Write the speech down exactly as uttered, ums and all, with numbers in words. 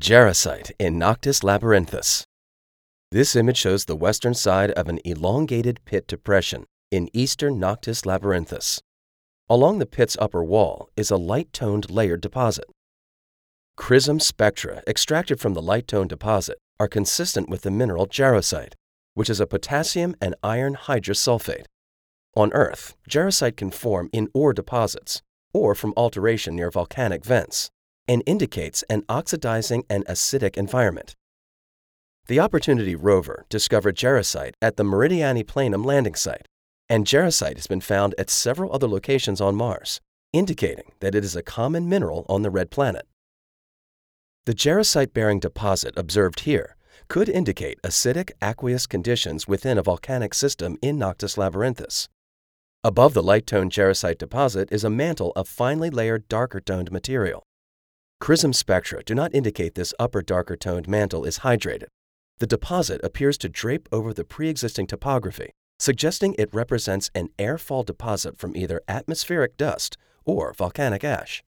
Jarosite in Noctis labyrinthus. This image shows the western side of an elongated pit depression in eastern Noctis labyrinthus. Along the pit's upper wall is a light-toned layered deposit. Chrism spectra extracted from the light-toned deposit are consistent with the mineral jarosite, which is a potassium and iron hydrosulfate. On Earth, jarosite can form in ore deposits or from alteration near volcanic vents, and indicates an oxidizing and acidic environment. The Opportunity rover discovered jarosite at the Meridiani Planum landing site, and jarosite has been found at several other locations on Mars, indicating that it is a common mineral on the red planet. The jarosite-bearing deposit observed here could indicate acidic aqueous conditions within a volcanic system in Noctis labyrinthus. Above the light-toned jarosite deposit is a mantle of finely layered darker-toned material. Chrism spectra do not indicate this upper darker-toned mantle is hydrated. The deposit appears to drape over the pre-existing topography, suggesting it represents an airfall deposit from either atmospheric dust or volcanic ash.